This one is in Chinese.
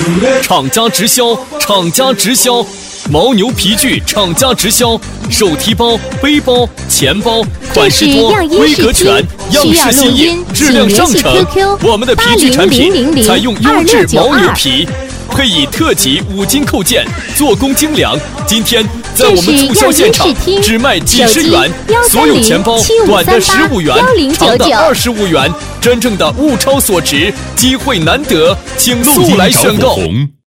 厂家直销，厂家直销，牦牛皮具厂家直销，手提包、背包、钱包，款式多，规格全，样式新颖，质量上乘。我们的皮具产品采用优质牦牛皮，配以特级5金扣件，做工精良。今天在我们促销现场只卖几十元，所有钱包短的15元，长的25元，真正的物超所值，机会难得，请速来选购。